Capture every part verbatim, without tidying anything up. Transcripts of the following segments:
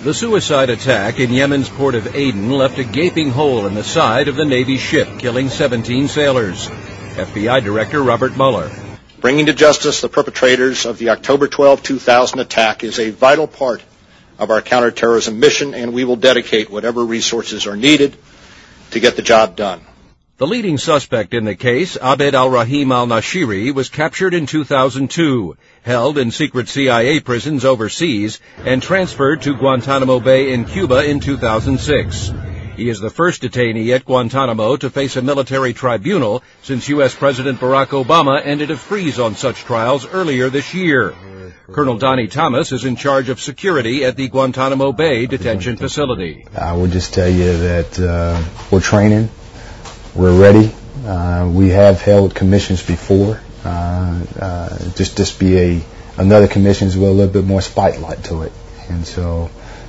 The suicide attack in Yemen's port of Aden left a gaping hole in the side of the Navy ship, killing seventeen sailors. F B I Director Robert Mueller. Bringing to justice the perpetrators of the October twelfth, two thousand attack is a vital part of our counterterrorism mission, and we will dedicate whatever resources are needed to get the job done. The leading suspect in the case, Abed al-Rahim al-Nashiri, was captured in two thousand two, held in secret C I A prisons overseas, and transferred to Guantanamo Bay in Cuba in two thousand six. He is the first detainee at Guantanamo to face a military tribunal since U S President Barack Obama ended a freeze on such trials earlier this year. Colonel Donnie Thomas is in charge of security at the Guantanamo Bay detention facility. I would just tell you that uh, we're training. We're ready. Uh, we have held commissions before. Uh, uh, just just be a another commission with a little bit more spotlight to it, and so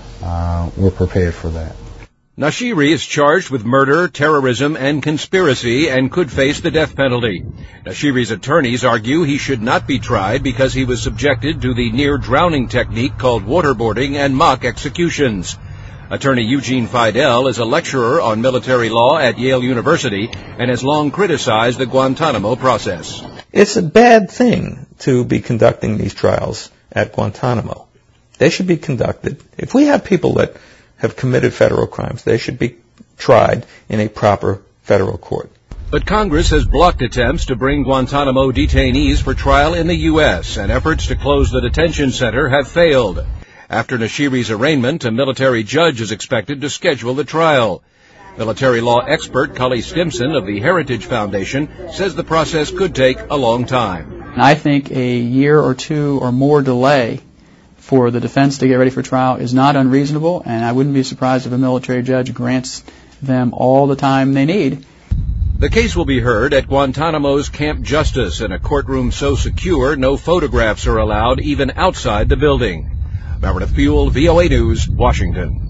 uh, we're prepared for that. Nashiri is charged with murder, terrorism, and conspiracy and could face the death penalty. Nashiri's attorneys argue he should not be tried because he was subjected to the near-drowning technique called waterboarding and mock executions. Attorney Eugene Fidel is a lecturer on military law at Yale University and has long criticized the Guantanamo process. It's a bad thing to be conducting these trials at Guantanamo. They should be conducted. If we have people that have committed federal crimes, they should be tried in a proper federal court. But Congress has blocked attempts to bring Guantanamo detainees for trial in the U S, and efforts to close the detention center have failed. After Nashiri's arraignment, a military judge is expected to schedule the trial. Military law expert Cully Stimson of the Heritage Foundation says the process could take a long time. I think a year or two or more delay for the defense to get ready for trial is not unreasonable, and I wouldn't be surprised if a military judge grants them all the time they need. The case will be heard at Guantanamo's Camp Justice in a courtroom so secure no photographs are allowed even outside the building. Meredith Buell, V O A News, Washington.